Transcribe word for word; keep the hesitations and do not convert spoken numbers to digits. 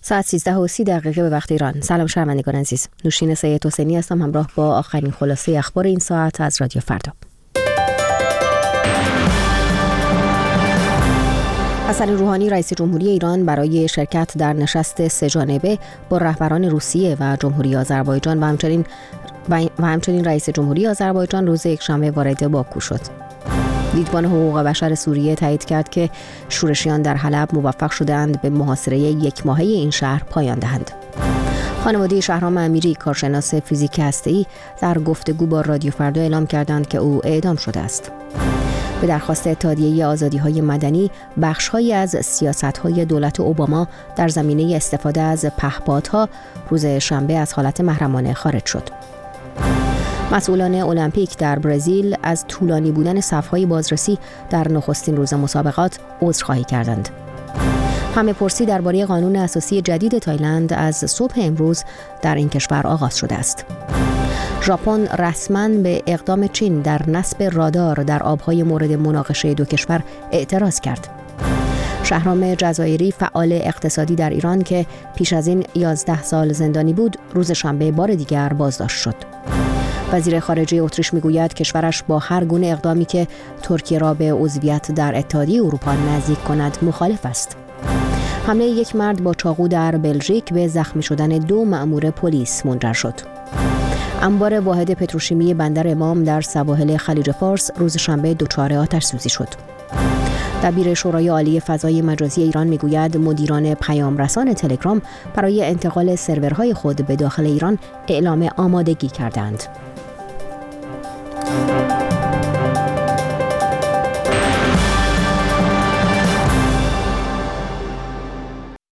ساعت سیزده و سی دقیقه به وقت ایران. سلام شنوندگان عزیز. نوشین سید حسینی هستم همراه با آخرین خلاصه اخبار این ساعت از رادیو فردا. حسن روحانی رئیس جمهوری ایران برای شرکت در نشست سه جانبه با رهبران روسیه و جمهوری آذربایجان و همچنین و همچنین رئیس جمهوری آذربایجان روز یکشنبه وارد باکو شد. دیدبان حقوق بشر سوریه تایید کرد که شورشیان در حلب موفق شدند به محاصره یک ماهه این شهر پایان دهند. خانواده شهرام امیری کارشناس فیزیک هسته‌ای در گفتگو با رادیو فردا اعلام کردند که او اعدام شده است. به درخواست اتحادیه آزادی‌های مدنی، بخش‌هایی از سیاست‌های دولت اوباما در زمینه استفاده از پهپادها روز شنبه از حالت محرمانه خارج شد. مسئولان المپیک در برزیل از طولانی بودن صف‌های بازرسی در نخستین روز مسابقات عذرخواهی کردند. همه پرسی درباره قانون اساسی جدید تایلند از صبح امروز در این کشور آغاز شده است. ژاپن رسما به اقدام چین در نصب رادار در آبهای مورد مناقشه دو کشور اعتراض کرد. شهرام جزایری فعال اقتصادی در ایران که پیش از این یازده سال زندانی بود، روز شنبه بار دیگر بازداشت شد. وزیر خارجه اتریش میگوید کشورش با هر گونه اقدامی که ترکیه را به عضویت در اتحادیه اروپا نزدیک کند مخالف است. حمله یک مرد با چاقو در بلژیک به زخمی شدن دو مأمور پلیس منجر شد. انبار واحد پتروشیمی بندر امام در سواحل خلیج فارس روز شنبه دچار آتش سوزی شد. دبیر شورای عالی فضای مجازی ایران میگوید مدیران پیام رسان تلگرام برای انتقال سرورهای خود به داخل ایران اعلام آمادگی کردند.